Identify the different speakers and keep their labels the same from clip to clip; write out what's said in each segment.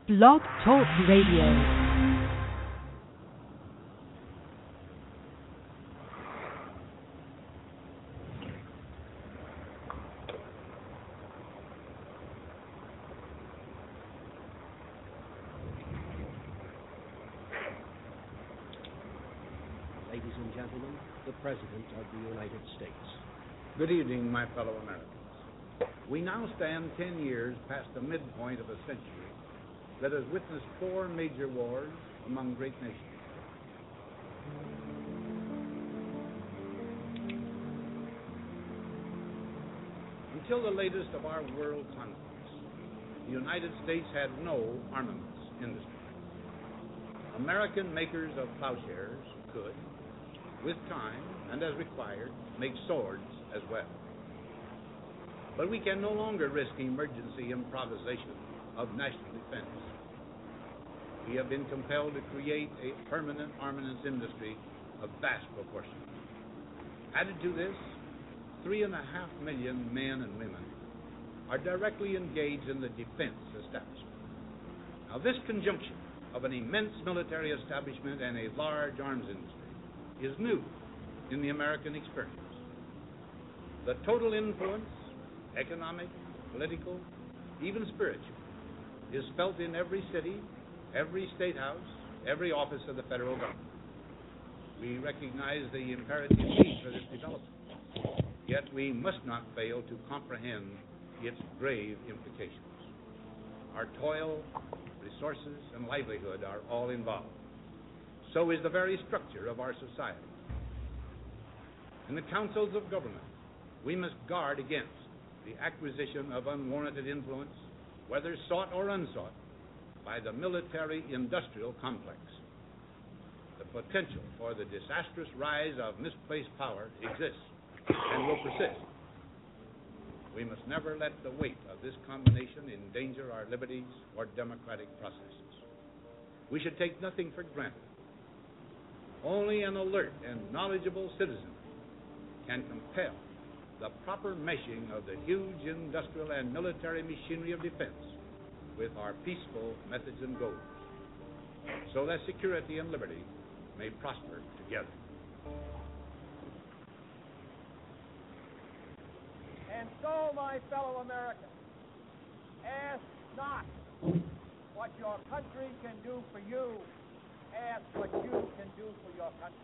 Speaker 1: Blog Talk Radio.
Speaker 2: Ladies and gentlemen, the President of the United States.
Speaker 3: Good evening, my fellow Americans. We now stand 10 years past the midpoint of a century that has witnessed 4 major wars among great nations. Until the latest of our world conflicts, the United States had no armaments industry. American makers of plowshares could, with time and as required, make swords as well. But we can no longer risk emergency improvisation of national defense. We have been compelled to create a permanent armaments industry of vast proportions. Added to this, 3.5 million men and women are directly engaged in the defense establishment. Now, this conjunction of an immense military establishment and a large arms industry is new in the American experience. The total influence, economic, political, even spiritual, is felt in every city, every state house, every office of the federal government. We recognize the imperative need for this development, yet we must not fail to comprehend its grave implications. Our toil, resources, and livelihood are all involved. So is the very structure of our society. In the councils of government, we must guard against the acquisition of unwarranted influence, whether sought or unsought, by the military-industrial complex. The potential for the disastrous rise of misplaced power exists and will persist. We must never let the weight of this combination endanger our liberties or democratic processes. We should take nothing for granted. Only an alert and knowledgeable citizen can compel the proper meshing of the huge industrial and military machinery of defense with our peaceful methods and goals, so that security and liberty may prosper together.
Speaker 4: And so, my fellow Americans, ask not what your country can do for you, ask what you can do for your country.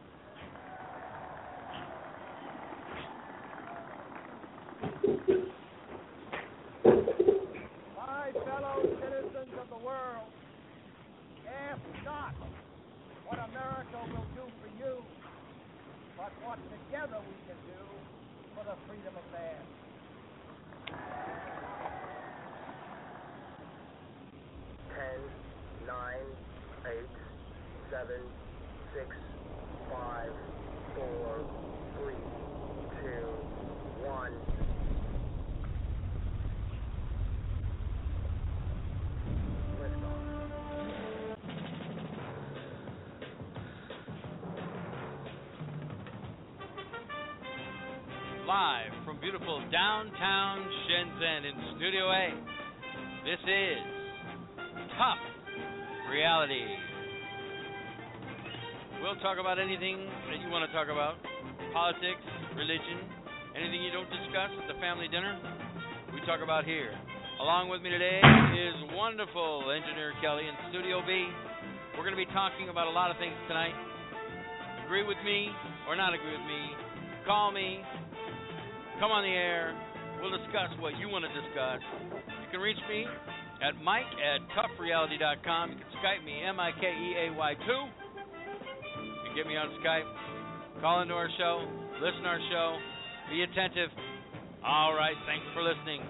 Speaker 4: My fellow citizens of the world, ask not what America will do for you, but what together we can do for the freedom of man.
Speaker 5: Ten, 9, 8, 7, 6, 5, 4, 3, 2, 1.
Speaker 6: Live from beautiful downtown Shenzhen in Studio A, this is Tough Reality. We'll talk about anything that you want to talk about, politics, religion, anything you don't discuss at the family dinner, we talk about here. Along with me today is wonderful engineer Kelly in Studio B. We're going to be talking about a lot of things tonight. Agree with me or not agree with me, call me. Come on the air. We'll discuss what you want to discuss. You can reach me at Mike@toughreality.com. You can Skype me, MIKEAY2. You can get me on Skype. Call into our show. Listen to our show. Be attentive. All right. Thanks for listening.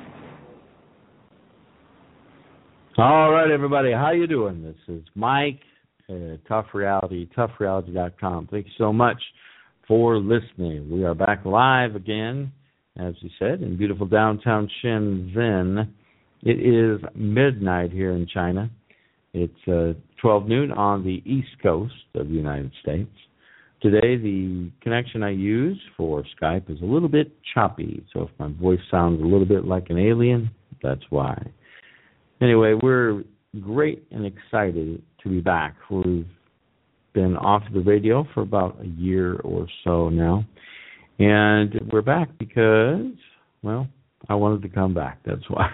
Speaker 7: All right, everybody. How you doing? This is Mike at Tough Reality, toughreality.com. Thank you so much for listening. We are back live again, as we said, in beautiful downtown Shenzhen. It is midnight here in China. It's 12 noon on the East Coast of the United States. Today, the connection I use for Skype is a little bit choppy, so if my voice sounds a little bit like an alien, that's why. Anyway, we're great and excited to be back. We've been off the radio for about a year or so now, and we're back because, well, I wanted to come back. That's why.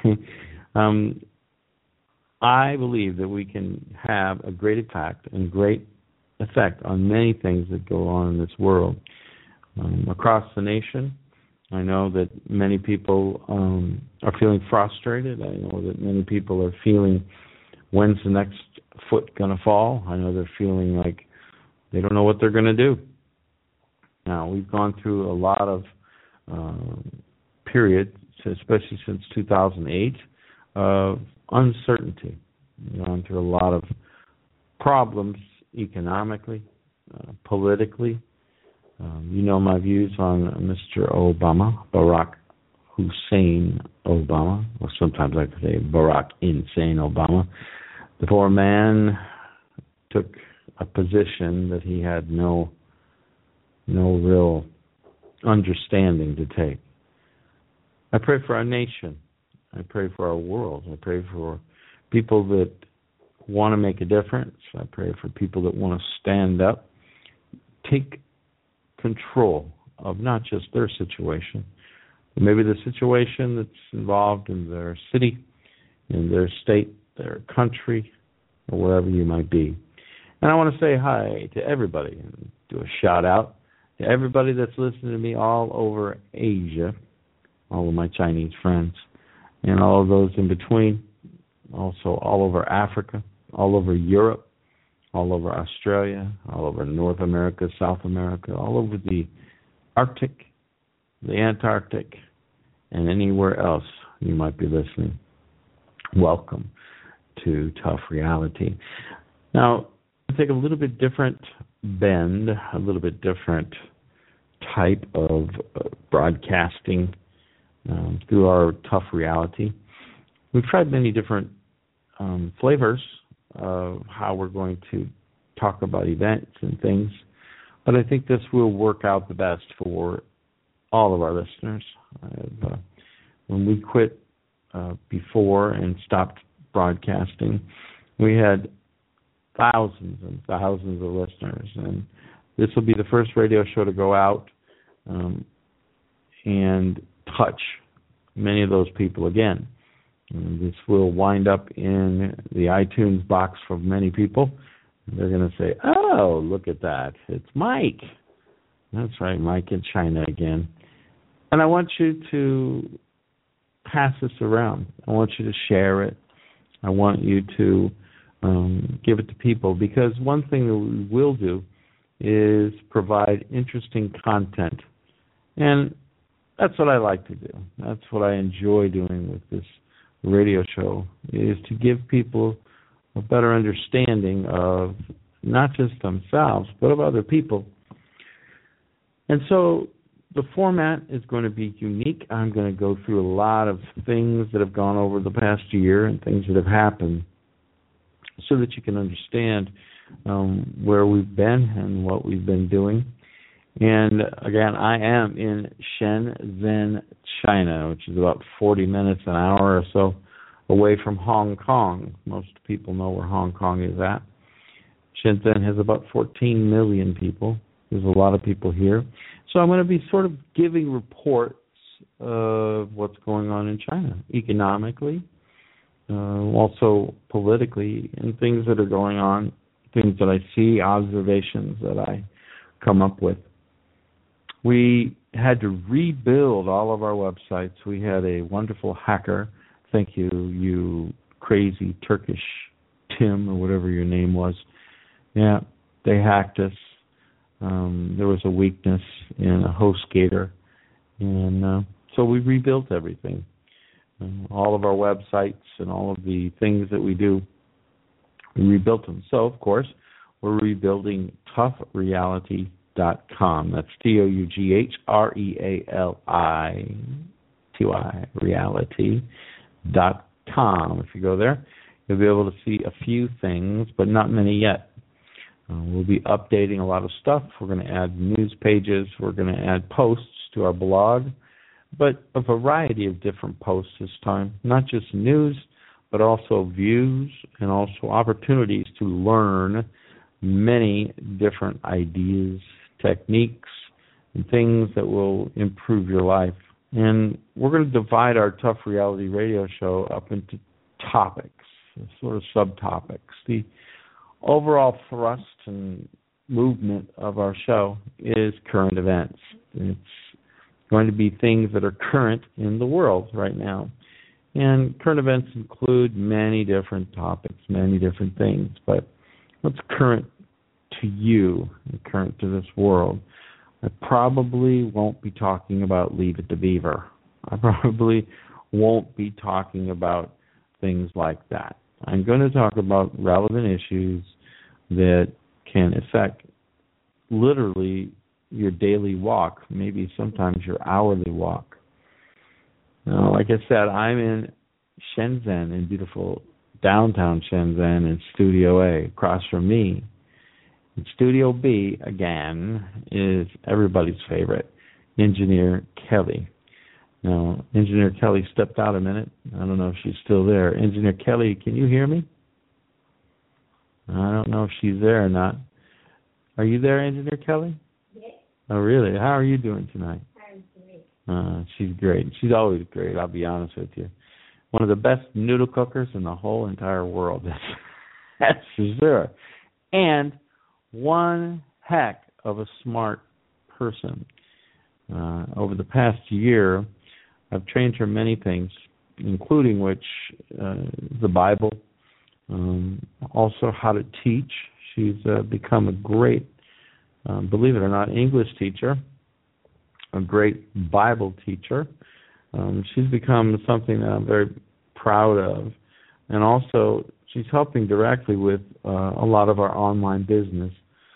Speaker 7: I believe that we can have a great impact and great effect on many things that go on in this world. Across the nation, I know that many people are feeling frustrated. I know that many people are feeling, when's the next foot going to fall? I know they're feeling like they don't know what they're going to do. Now, we've gone through a lot of periods, especially since 2008, of uncertainty. We've gone through a lot of problems economically, politically. You know my views on Mr. Obama, Barack Hussein Obama, or sometimes I could say Barack Insane Obama. The poor man took a position that he had no real understanding to take. I pray for our nation. I pray for our world. I pray for people that want to make a difference. I pray for people that want to stand up, take control of not just their situation, but maybe the situation that's involved in their city, in their state, their country, or wherever you might be. And I want to say hi to everybody and do a shout out to everybody that's listening to me all over Asia, all of my Chinese friends, and all of those in between, also all over Africa, all over Europe, all over Australia, all over North America, South America, all over the Arctic, the Antarctic, and anywhere else you might be listening. Welcome to Tough Reality. Now, I take a little bit different bend, a little bit different type of broadcasting through our Tough Reality. We've tried many different flavors of how we're going to talk about events and things, but I think this will work out the best for all of our listeners. When we quit before and stopped broadcasting, we had thousands and thousands of listeners, and this will be the first radio show to go out and touch many of those people again. And this will wind up in the iTunes box for many people. They're going to say, oh, look at that. It's Mike. That's right, Mike in China again. And I want you to pass this around. I want you to share it. I want you to give it to people, because one thing that we will do is provide interesting content. And that's what I like to do. That's what I enjoy doing with this radio show, is to give people a better understanding of not just themselves, but of other people. And so the format is going to be unique. I'm going to go through a lot of things that have gone over the past year and things that have happened, so that you can understand where we've been and what we've been doing. And again, I am in Shenzhen, China, which is about 40 minutes, an hour or so away from Hong Kong. Most people know where Hong Kong is at. Shenzhen has about 14 million people. There's a lot of people here. So I'm going to be sort of giving reports of what's going on in China, economically, also politically, and things that are going on, things that I see, observations that I come up with. We had to rebuild all of our websites. We had a wonderful hacker. Thank you, you crazy Turkish Tim, or whatever your name was. Yeah, they hacked us. There was a weakness in a HostGator, and so we rebuilt everything. All of our websites and all of the things that we do, we rebuilt them. So, of course, we're rebuilding toughreality.com. That's TOUGHREALITY, reality.com. If you go there, you'll be able to see a few things, but not many yet. We'll be updating a lot of stuff. We're going to add news pages. We're going to add posts to our blog, but a variety of different posts this time. Not just news, but also views and also opportunities to learn many different ideas, techniques, and things that will improve your life. And we're going to divide our Tough Reality Radio show up into topics, sort of subtopics. The overall thrust and movement of our show is current events. It's going to be things that are current in the world right now. And current events include many different topics, many different things. But what's current to you, current to this world? I probably won't be talking about Leave It to Beaver. I probably won't be talking about things like that. I'm going to talk about relevant issues that can affect literally your daily walk, maybe sometimes your hourly walk. Now, like I said, I'm in Shenzhen, in beautiful downtown Shenzhen, in Studio A. Across from me, in Studio B, again, is everybody's favorite, Engineer Kelly. Now, Engineer Kelly stepped out a minute. I don't know if she's still there. Engineer Kelly, can you hear me? I don't know if she's there or not. Are you there, Engineer Kelly?
Speaker 8: Yes.
Speaker 7: Oh, really? How are you doing tonight?
Speaker 8: I'm great.
Speaker 7: She's great. She's always great, I'll be honest with you. One of the best noodle cookers in the whole entire world. That's for sure. And one heck of a smart person. Over the past year, I've trained her many things, including which the Bible, also how to teach. She's become a great, believe it or not, English teacher, a great Bible teacher. She's become something that I'm very proud of. And also, she's helping directly with a lot of our online business.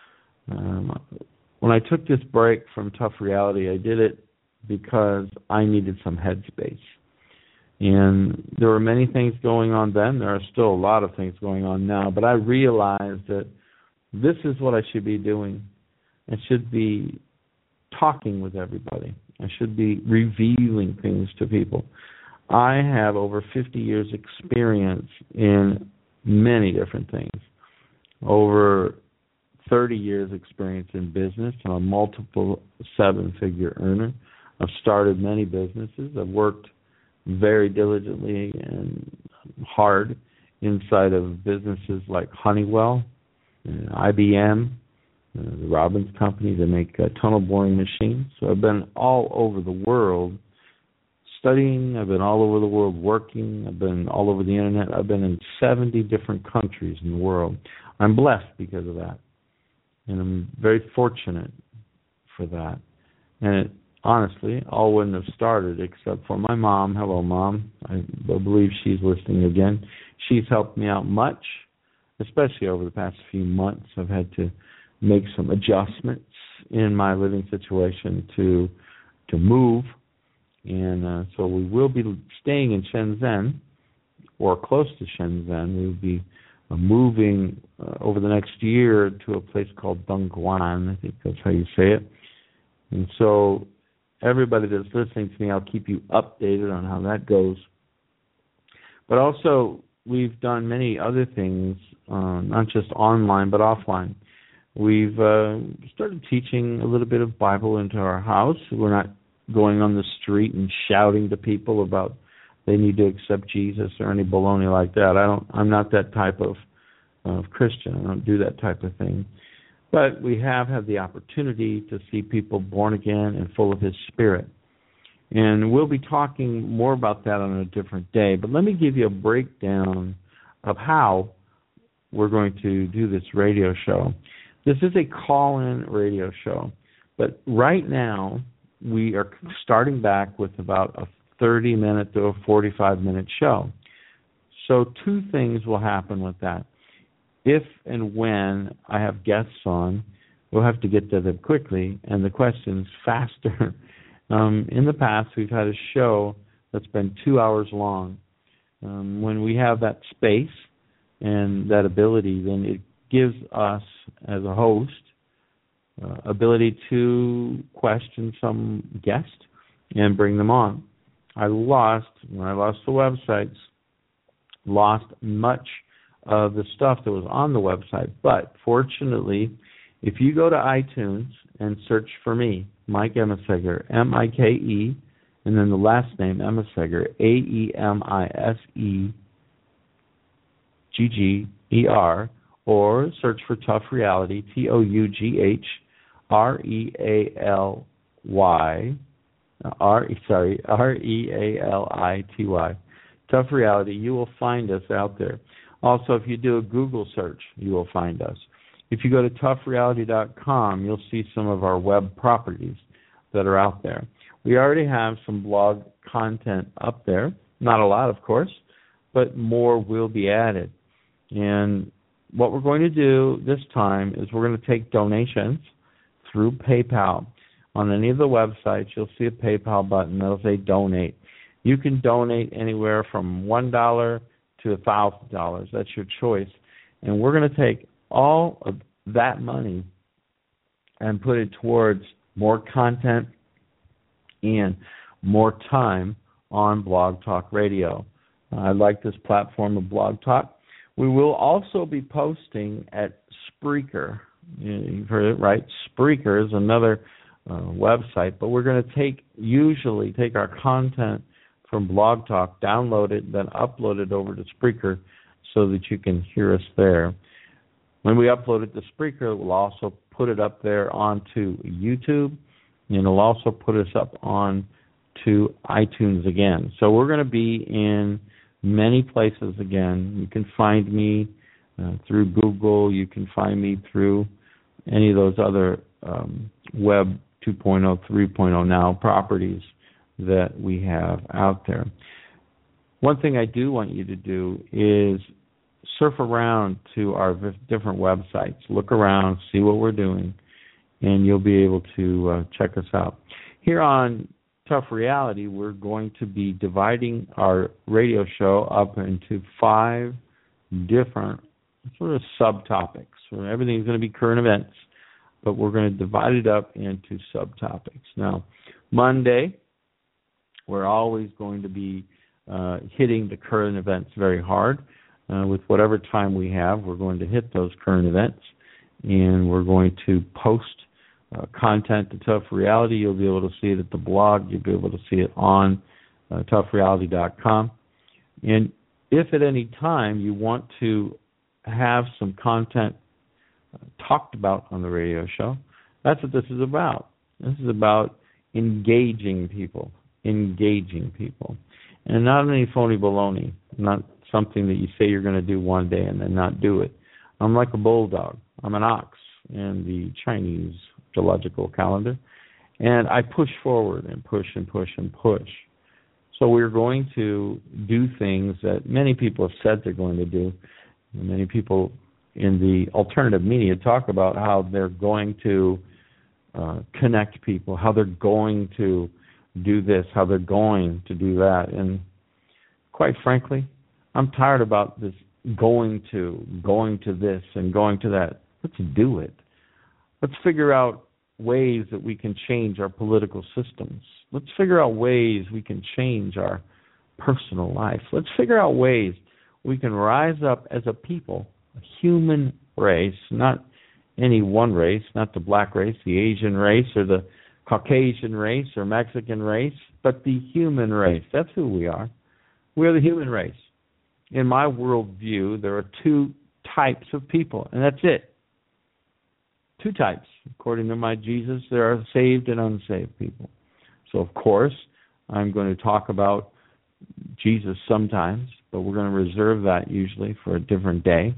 Speaker 7: When I took this break from Tough Reality, I did it because I needed some headspace. And there were many things going on then. There are still a lot of things going on now. But I realized that this is what I should be doing. I should be talking with everybody. I should be revealing things to people. I have over 50 years experience in many different things. Over 30 years experience in business. I'm a multiple seven-figure earner. I've started many businesses. I've worked very diligently and hard inside of businesses like Honeywell, IBM, the Robbins Company. They make tunnel boring machines. So I've been all over the world studying. I've been all over the world working. I've been all over the internet. I've been in 70 different countries in the world. I'm blessed because of that. And I'm very fortunate for that. And it, honestly, all wouldn't have started except for my mom. Hello, Mom. I believe she's listening again. She's helped me out much, especially over the past few months. I've had to make some adjustments in my living situation to move. And so we will be staying in Shenzhen, or close to Shenzhen. We'll be moving over the next year to a place called Dongguan. I think that's how you say it. And so everybody that's listening to me, I'll keep you updated on how that goes. But also, we've done many other things, not just online, but offline. We've started teaching a little bit of Bible into our house. We're not going on the street and shouting to people about they need to accept Jesus or any baloney like that. I'm not that type of Christian. I don't do that type of thing. But we have had the opportunity to see people born again and full of His Spirit. And we'll be talking more about that on a different day. But let me give you a breakdown of how we're going to do this radio show. This is a call-in radio show. But right now, we are starting back with about a 30-minute to a 45-minute show. So two things will happen with that. If and when I have guests on, we'll have to get to them quickly and the questions faster. In the past, we've had a show that's been 2 hours long. When we have that space and that ability, then it gives us, as a host, ability to question some guest and bring them on. When I lost the websites, lost much of the stuff that was on the website. But fortunately, if you go to iTunes and search for me, Mike Emeseger, M-I-K-E, and then the last name, Emeseger, A-E-M-I-S-E-G-G-E-R, or search for Tough Reality, T-O-U-G-H-R-E-A-L-Y, R-E-A-L-I-T-Y, Tough Reality, you will find us out there. Also, if you do a Google search, you will find us. If you go to toughreality.com, you'll see some of our web properties that are out there. We already have some blog content up there. Not a lot, of course, but more will be added. And what we're going to do this time is we're going to take donations through PayPal. On any of the websites, you'll see a PayPal button that'll say donate. You can donate anywhere from $1 to $1,000. That's your choice. And we're going to take all of that money and put it towards more content and more time on Blog Talk Radio. I like this platform of Blog Talk. We will also be posting at Spreaker. You've heard it, right? Spreaker is another website, but we're going to usually take our content from Blog Talk, download it, then upload it over to Spreaker so that you can hear us there. When we upload it to Spreaker, we'll also put it up there onto YouTube, and it'll also put us up on to iTunes again. So we're going to be in many places again. You can find me through Google. You can find me through any of those other Web 2.0, 3.0 now properties that we have out there. One thing I do want you to do is surf around to our different websites. Look around, see what we're doing, and you'll be able to check us out. Here on Tough Reality, we're going to be dividing our radio show up into 5 different sort of subtopics. So everything's going to be current events, but we're going to divide it up into subtopics. Now, Monday, we're always going to be hitting the current events very hard. With whatever time we have, we're going to hit those current events, and we're going to post content to Tough Reality. You'll be able to see it at the blog. You'll be able to see it on toughreality.com. And if at any time you want to have some content talked about on the radio show, that's what this is about. This is about engaging people, and not any phony baloney, not something that you say you're going to do one day and then not do it. I'm like a bulldog. I'm an ox in the Chinese geological calendar, and I push forward and push and push and push. So we're going to do things that many people have said they're going to do. And many people in the alternative media talk about how they're going to connect people, how they're going to do this, how they're going to do that. And quite frankly, I'm tired about this going to this and going to that. Let's do it. Let's figure out ways that we can change our political systems. Let's figure out ways we can change our personal life. Let's figure out ways we can rise up as a people, a human race, not any one race, not the black race, the Asian race, or the Caucasian race or Mexican race, but the human race. That's who we are. We're the human race. In my worldview, there are 2 types of people, and that's it. 2 types. According to my Jesus, there are saved and unsaved people. So, of course, I'm going to talk about Jesus sometimes, but we're going to reserve that usually for a different day.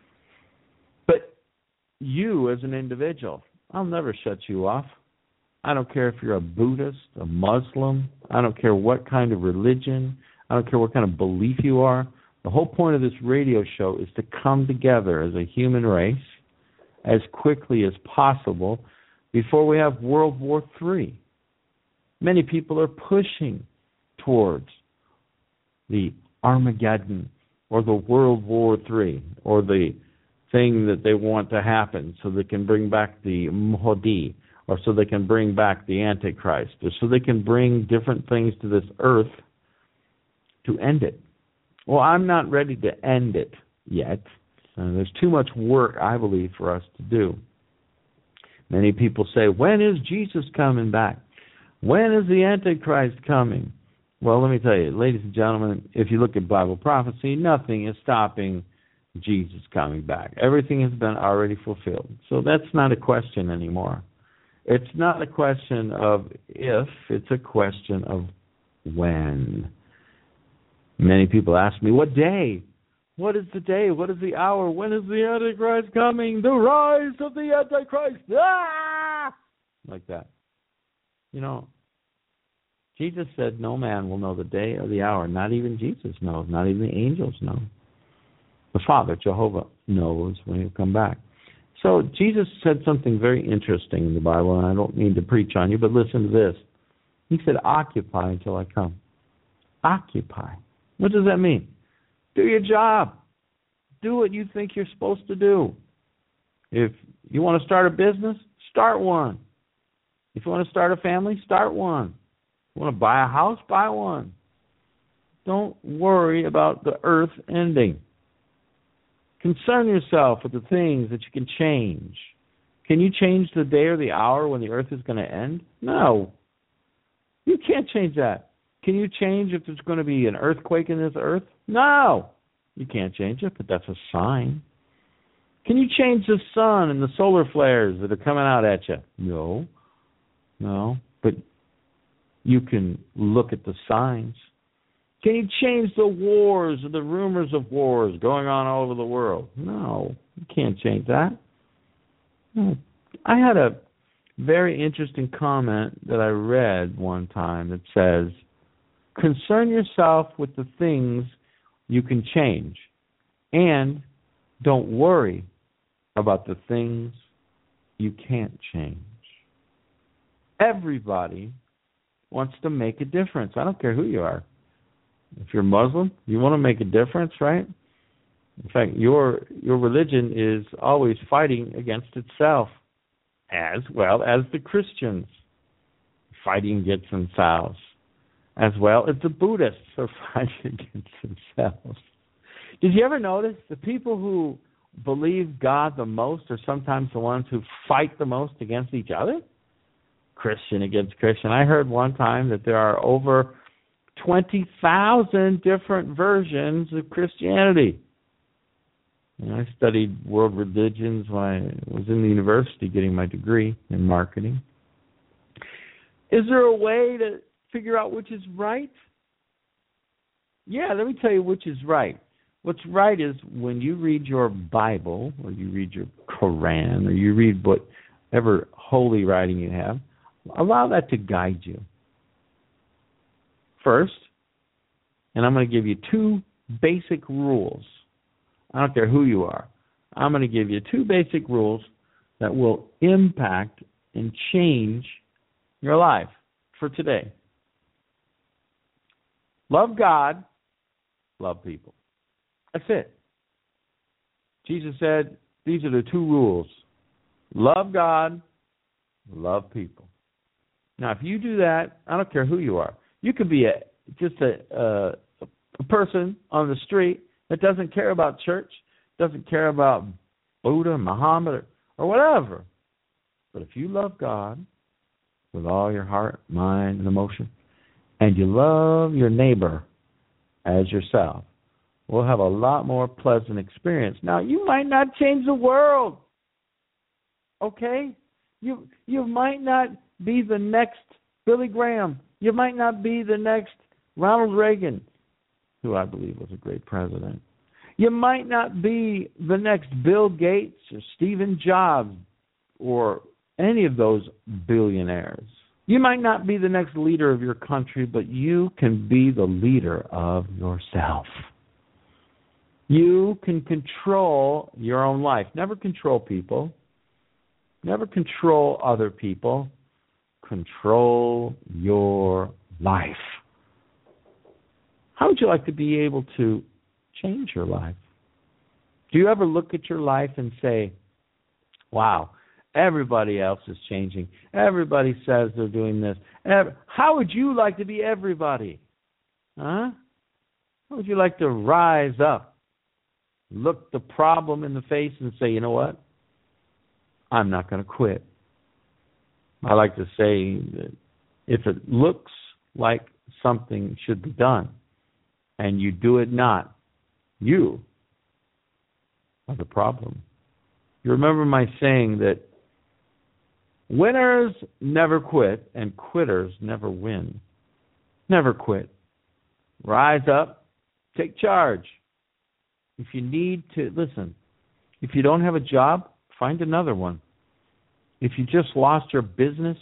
Speaker 7: But you as an individual, I'll never shut you off. I don't care if you're a Buddhist, a Muslim. I don't care what kind of religion. I don't care what kind of belief you are. The whole point of this radio show is to come together as a human race as quickly as possible before we have World War III. Many people are pushing towards the Armageddon or the World War III or the thing that they want to happen so they can bring back the Mahdi or so they can bring back the Antichrist or so they can bring different things to this earth to end it. Well, I'm not ready to end it yet. There's too much work, I believe, for us to do. Many people say, when is Jesus coming back? When is the Antichrist coming? Well, let me tell you, ladies and gentlemen, if you look at Bible prophecy, nothing is stopping Jesus coming back. Everything has been already fulfilled. So that's not a question anymore. It's not a question of if, it's a question of when. Many people ask me, what day? What is the day? What is the hour? When is the Antichrist coming? The rise of the Antichrist. Ah! Like that. You know, Jesus said no man will know the day or the hour. Not even Jesus knows. Not even the angels know. The Father, Jehovah, knows when he'll come back. So Jesus said something very interesting in the Bible, and I don't mean to preach on you, but listen to this. He said, occupy until I come. Occupy. What does that mean? Do your job. Do what you think you're supposed to do. If you want to start a business, start one. If you want to start a family, start one. If you want to buy a house, buy one. Don't worry about the earth ending. Concern yourself with the things that you can change. Can you change the day or the hour when the earth is going to end? No. You can't change that. Can you change if there's going to be an earthquake in this earth? No. You can't change it, but that's a sign. Can you change the sun and the solar flares that are coming out at you? No. No. But you can look at the signs. Can you change the wars or the rumors of wars going on all over the world? No. You can't change that. No. I had a very interesting comment that I read one time that says, concern yourself with the things you can change, and don't worry about the things you can't change. Everybody wants to make a difference. I don't care who you are. If you're Muslim, you want to make a difference, right? In fact, your religion is always fighting against itself, as well as the Christians fighting against themselves, as well as the Buddhists are fighting against themselves. Did you ever notice the people who believe God the most are sometimes the ones who fight the most against each other? Christian against Christian. I heard one time that there are over 20,000 different versions of Christianity. I studied world religions when I was in the university getting my degree in marketing. Is there a way to figure out which is right? Yeah, let me tell you which is right. What's right is when you read your Bible, or you read your Quran, or you read whatever holy writing you have, allow that to guide you. First, and I'm going to give you two basic rules. I don't care who you are. I'm going to give you two basic rules that will impact and change your life for today. Love God, love people. That's it. Jesus said, these are the two rules. Love God, love people. Now, if you do that, I don't care who you are. You could be just a person on the street that doesn't care about church, doesn't care about Buddha, Muhammad, or whatever. But if you love God with all your heart, mind, and emotion, and you love your neighbor as yourself, we'll have a lot more pleasant experience. Now, you might not change the world, okay? You might not be the next Billy Graham. You might not be the next Ronald Reagan, who I believe was a great president. You might not be the next Bill Gates or Stephen Jobs or any of those billionaires. You might not be the next leader of your country, but you can be the leader of yourself. You can control your own life. Never control people. Never control other people. Control your life. How would you like to be able to change your life? Do you ever look at your life and say, wow, everybody else is changing. Everybody says they're doing this. How would you like to be everybody? Huh? How would you like to rise up, look the problem in the face and say, you know what? I'm not going to quit. I like to say that if it looks like something should be done and you do it not, you are the problem. You remember my saying that winners never quit and quitters never win. Never quit. Rise up, take charge. If you need to, listen, if you don't have a job, find another one. If you just lost your business,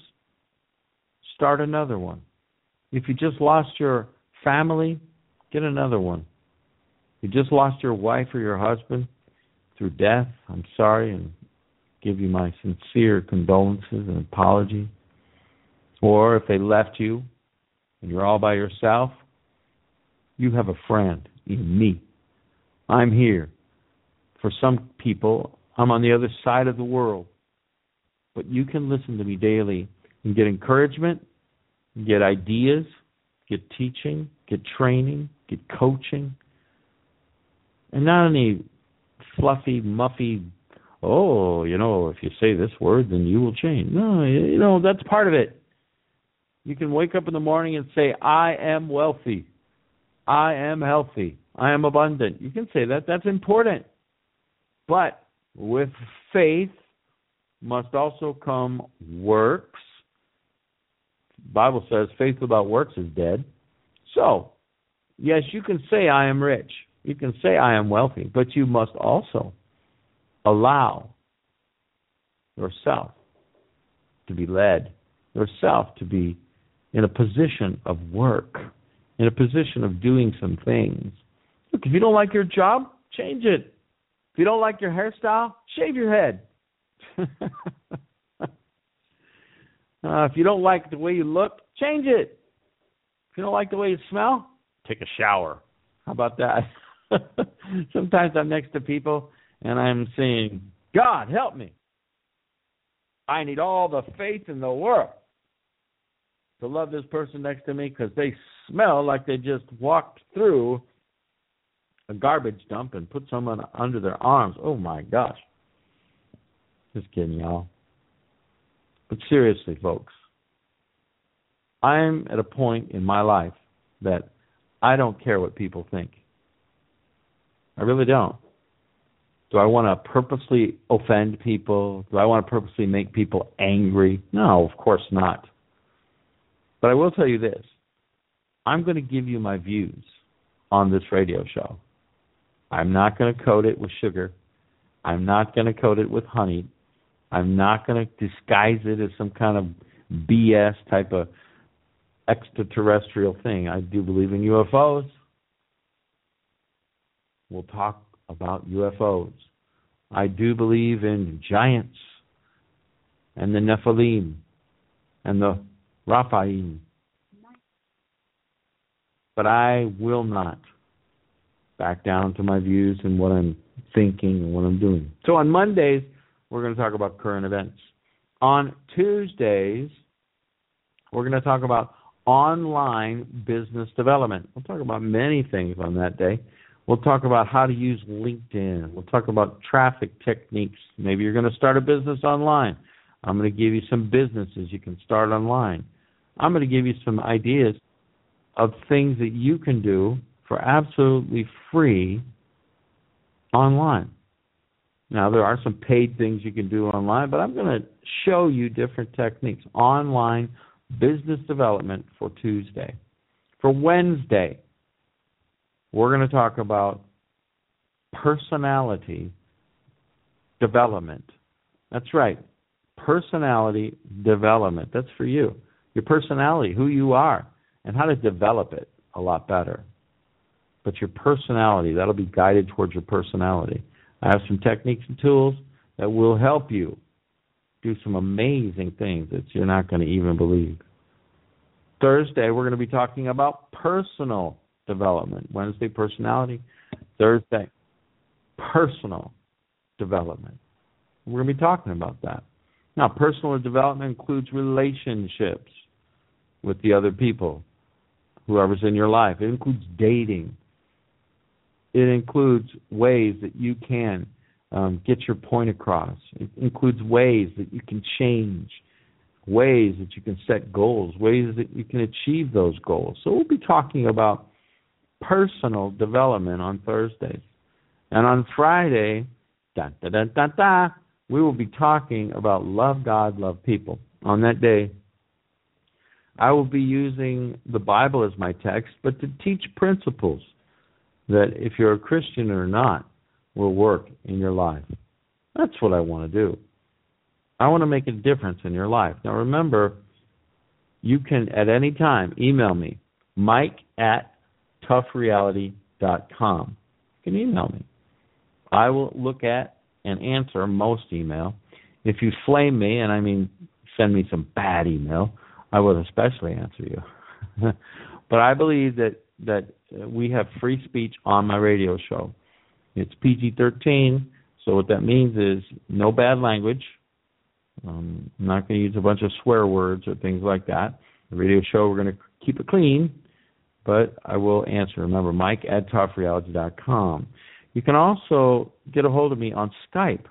Speaker 7: start another one. If you just lost your family, get another one. If you just lost your wife or your husband through death, I'm sorry and give you my sincere condolences and apology. Or if they left you and you're all by yourself, you have a friend in me. I'm here. For some people, I'm on the other side of the world. But you can listen to me daily and get encouragement, get ideas, get teaching, get training, get coaching. And not any fluffy, muffy, if you say this word, then you will change. No, that's part of it. You can wake up in the morning and say, I am wealthy. I am healthy. I am abundant. You can say that. That's important. But with faith must also come works. The Bible says faith without works is dead. So, yes, you can say I am rich. You can say I am wealthy. But you must also allow yourself to be led, yourself to be in a position of work, in a position of doing some things. Look, if you don't like your job, change it. If you don't like your hairstyle, shave your head. If you don't like the way you look, change it. If you don't like the way you smell, take a shower. How about that? Sometimes I'm next to people and I'm saying, God, help me. I need all the faith in the world to love this person next to me because they smell like they just walked through a garbage dump and put someone under their arms. Oh, my gosh. Just kidding, y'all. But seriously, folks, I'm at a point in my life that I don't care what people think. I really don't. Do I want to purposely offend people? Do I want to purposely make people angry? No, of course not. But I will tell you this. I'm going to give you my views on this radio show. I'm not going to coat it with sugar. I'm not going to coat it with honey. I'm not going to disguise it as some kind of BS type of extraterrestrial thing. I do believe in UFOs. We'll talk about UFOs. I do believe in giants and the Nephilim and the Raphaim. But I will not back down to my views and what I'm thinking and what I'm doing. So on Mondays, we're going to talk about current events. On Tuesdays, we're going to talk about online business development. We'll talk about many things on that day. We'll talk about how to use LinkedIn. We'll talk about traffic techniques. Maybe you're going to start a business online. I'm going to give you some businesses you can start online. I'm going to give you some ideas of things that you can do for absolutely free online. Now, there are some paid things you can do online, but I'm going to show you different techniques. Online business development for Tuesday. For Wednesday, we're going to talk about personality development. That's right. Personality development. That's for you. Your personality, who you are, and how to develop it a lot better. But your personality, that'll be guided towards your personality. I have some techniques and tools that will help you do some amazing things that you're not going to even believe. Thursday, we're going to be talking about personal development. Wednesday, personality. Thursday, personal development. We're going to be talking about that. Now, personal development includes relationships with the other people, whoever's in your life. It includes dating. it includes ways that you can get your point across. It includes ways that you can change, ways that you can set goals, ways that you can achieve those goals. So we'll be talking about personal development on Thursdays. And on Friday, we will be talking about love God, love people. On that day, I will be using the Bible as my text, but to teach principles that, if you're a Christian or not, will work in your life. That's what I want to do. I want to make a difference in your life. Now remember, you can at any time email me, mike@toughreality.com. You can email me. I will look at and answer most email. If you flame me, and I mean send me some bad email, I will especially answer you. But I believe that we have free speech on my radio show. It's PG-13, so what that means is no bad language. I'm not going to use a bunch of swear words or things like that. The radio show, we're going to keep it clean, but I will answer. Remember, mike@toughreality.com. You can also get a hold of me on Skype.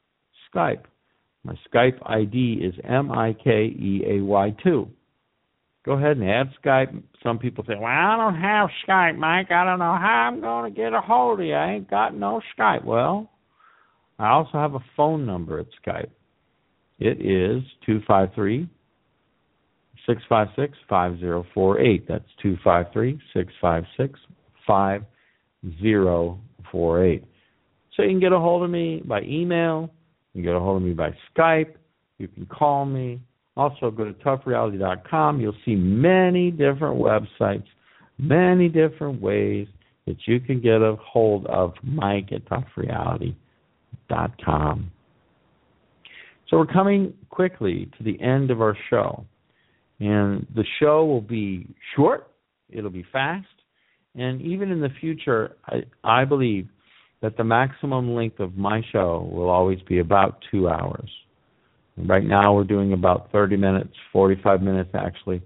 Speaker 7: My Skype ID is MIKEAY2. Go ahead and add Skype. Some people say, well, I don't have Skype, Mike. I don't know how I'm going to get a hold of you. I ain't got no Skype. Well, I also have a phone number at Skype. It is 253-656-5048. That's 253-656-5048. So you can get a hold of me by email. You can get a hold of me by Skype. You can call me. Also, go to toughreality.com. You'll see many different websites, many different ways that you can get a hold of mike@toughreality.com. So we're coming quickly to the end of our show. And the show will be short. It'll be fast. And even in the future, I believe that the maximum length of my show will always be about 2 hours. Right now we're doing about 30 minutes, 45 minutes actually.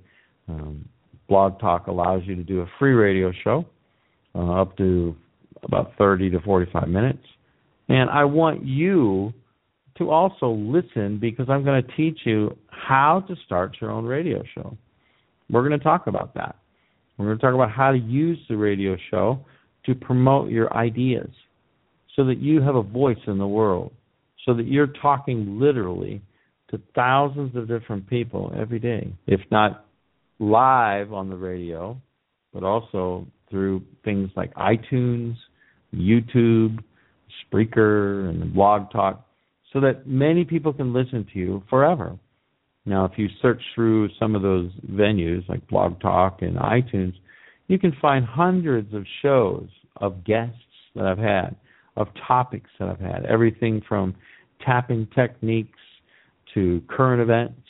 Speaker 7: Blog Talk allows you to do a free radio show up to about 30 to 45 minutes. And I want you to also listen, because I'm going to teach you how to start your own radio show. We're going to talk about that. We're going to talk about how to use the radio show to promote your ideas so that you have a voice in the world, so that you're talking literally to thousands of different people every day, if not live on the radio, but also through things like iTunes, YouTube, Spreaker, and Blog Talk, so that many people can listen to you forever. Now, if you search through some of those venues like Blog Talk and iTunes, you can find hundreds of shows of guests that I've had, of topics that I've had, everything from tapping techniques to current events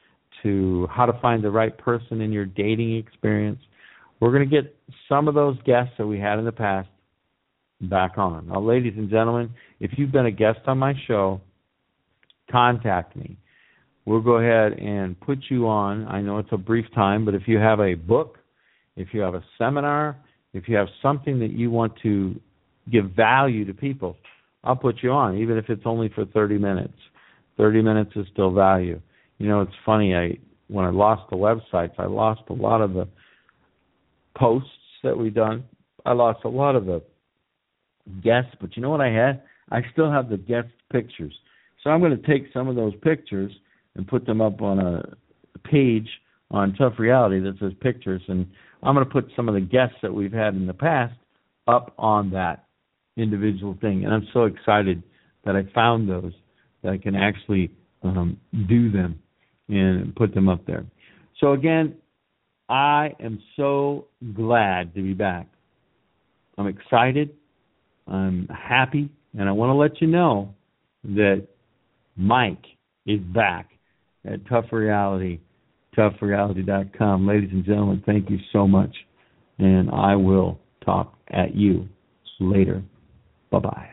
Speaker 7: to how to find the right person in your dating experience. We're going to get some of those guests that we had in the past back on. Now, ladies and gentlemen, if you've been a guest on my show, contact me. We'll go ahead and put you on. I know it's a brief time, but if you have a book, if you have a seminar, if you have something that you want to give value to people, I'll put you on, even if it's only for 30 minutes. 30 minutes is still value. You know, it's funny, when I lost the websites, I lost a lot of the posts that we've done. I lost a lot of the guests, but you know what I had? I still have the guest pictures. So I'm going to take some of those pictures and put them up on a page on Tough Reality that says pictures, and I'm going to put some of the guests that we've had in the past up on that individual thing. And I'm so excited that I found those, that I can actually do them and put them up there. So again, I am so glad to be back. I'm excited. I'm happy. And I want to let you know that Mike is back at Tough Reality, toughreality.com. Ladies and gentlemen, thank you so much. And I will talk at you later. Bye-bye.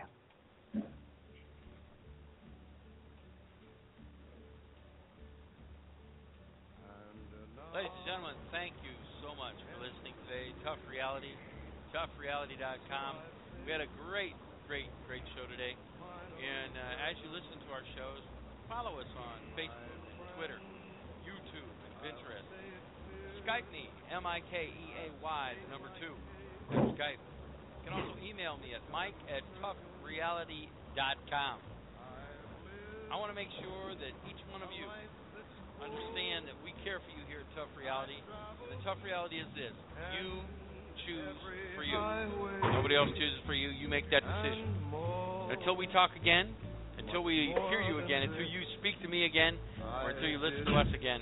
Speaker 6: Ladies and gentlemen, thank you so much for listening today. Tough Reality, toughreality.com. We had a great show today. And as you listen to our shows, follow us on Facebook, Twitter, YouTube, and Pinterest. Skype me, M-I-K-E-A-Y, the number 2. That's Skype. You can also email me at mike@toughreality.com. I want to make sure that each one of you understand that we care for you here at Tough Reality. And the tough reality is this: you choose for you. Nobody else chooses for you. You make that decision. Until we talk again, until we hear you again, until you speak to me again, or until you listen to us again,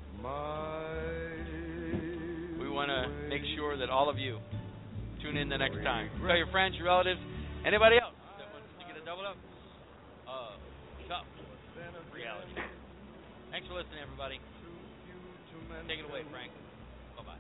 Speaker 6: we want to make sure that all of you tune in the next time. Tell your friends, your relatives, anybody else that wants to get a double up of Tough Reality. Thanks for listening, everybody. Take it away, Frank. Bye-bye.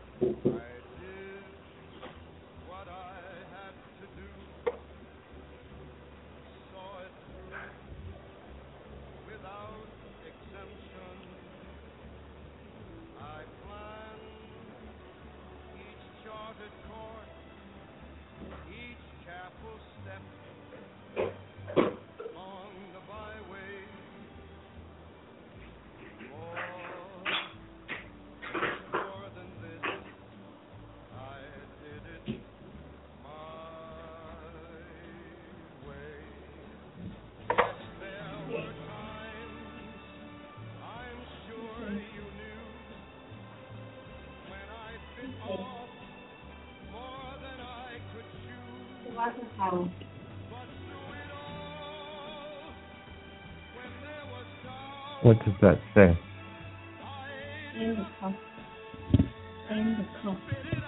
Speaker 8: What does that say?
Speaker 9: In the cup.